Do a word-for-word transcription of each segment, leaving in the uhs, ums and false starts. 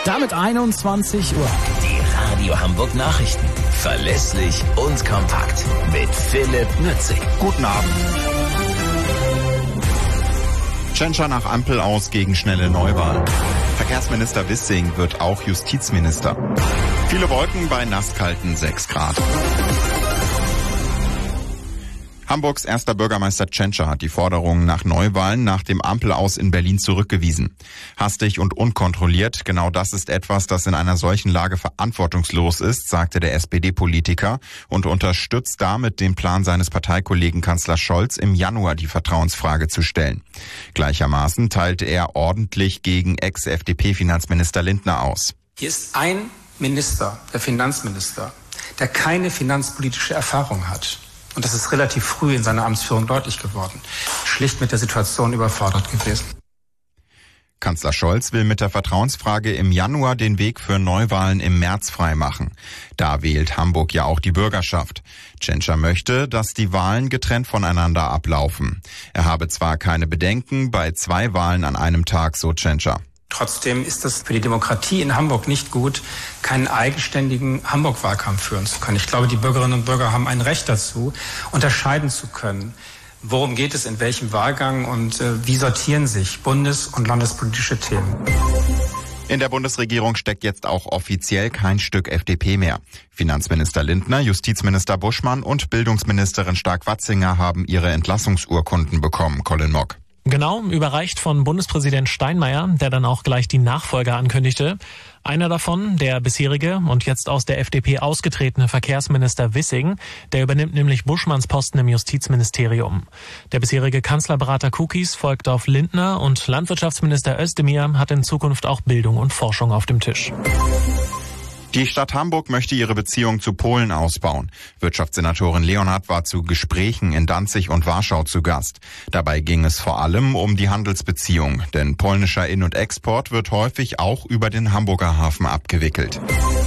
Damit einundzwanzig Uhr. Die Radio Hamburg Nachrichten. Verlässlich und kompakt. Mit Philipp Nützig. Guten Abend. Tschentscher nach Ampel aus gegen schnelle Neuwahlen. Verkehrsminister Wissing wird auch Justizminister. Viele Wolken bei nasskalten sechs Grad. Hamburgs erster Bürgermeister Tschentscher hat die Forderungen nach Neuwahlen nach dem Ampelaus in Berlin zurückgewiesen. Hastig und unkontrolliert, genau das ist etwas, das in einer solchen Lage verantwortungslos ist, sagte der S P D-Politiker und unterstützt damit den Plan seines Parteikollegen Kanzler Scholz, im Januar die Vertrauensfrage zu stellen. Gleichermaßen teilte er ordentlich gegen Ex-F D P-Finanzminister Lindner aus. Hier ist ein Minister, der Finanzminister, der keine finanzpolitische Erfahrung hat. Und das ist relativ früh in seiner Amtsführung deutlich geworden. Schlicht mit der Situation überfordert gewesen. Kanzler Scholz will mit der Vertrauensfrage im Januar den Weg für Neuwahlen im März freimachen. Da wählt Hamburg ja auch die Bürgerschaft. Tschentscher möchte, dass die Wahlen getrennt voneinander ablaufen. Er habe zwar keine Bedenken bei zwei Wahlen an einem Tag, so Tschentscher. Trotzdem ist es für die Demokratie in Hamburg nicht gut, keinen eigenständigen Hamburg-Wahlkampf führen zu können. Ich glaube, die Bürgerinnen und Bürger haben ein Recht dazu, unterscheiden zu können, worum geht es in welchem Wahlgang und äh, wie sortieren sich bundes- und landespolitische Themen. In der Bundesregierung steckt jetzt auch offiziell kein Stück F D P mehr. Finanzminister Lindner, Justizminister Buschmann und Bildungsministerin Stark-Watzinger haben ihre Entlassungsurkunden bekommen, Colin Mock. Genau, überreicht von Bundespräsident Steinmeier, der dann auch gleich die Nachfolger ankündigte. Einer davon, der bisherige und jetzt aus der F D P ausgetretene Verkehrsminister Wissing, der übernimmt nämlich Buschmanns Posten im Justizministerium. Der bisherige Kanzlerberater Kukis folgt auf Lindner und Landwirtschaftsminister Özdemir hat in Zukunft auch Bildung und Forschung auf dem Tisch. Die Stadt Hamburg möchte ihre Beziehung zu Polen ausbauen. Wirtschaftssenatorin Leonhardt war zu Gesprächen in Danzig und Warschau zu Gast. Dabei ging es vor allem um die Handelsbeziehung, denn polnischer In- und Export wird häufig auch über den Hamburger Hafen abgewickelt.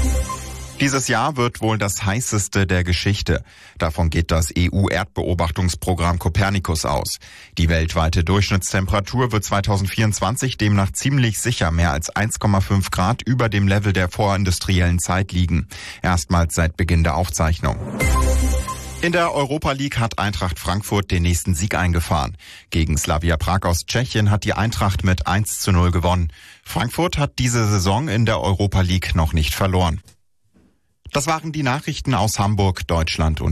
Dieses Jahr wird wohl das heißeste der Geschichte. Davon geht das E U-Erdbeobachtungsprogramm Copernicus aus. Die weltweite Durchschnittstemperatur wird zweitausendvierundzwanzig demnach ziemlich sicher mehr als eins Komma fünf Grad über dem Level der vorindustriellen Zeit liegen. Erstmals seit Beginn der Aufzeichnung. In der Europa League hat Eintracht Frankfurt den nächsten Sieg eingefahren. Gegen Slavia Prag aus Tschechien hat die Eintracht mit eins zu null gewonnen. Frankfurt hat diese Saison in der Europa League noch nicht verloren. Das waren die Nachrichten aus Hamburg, Deutschland und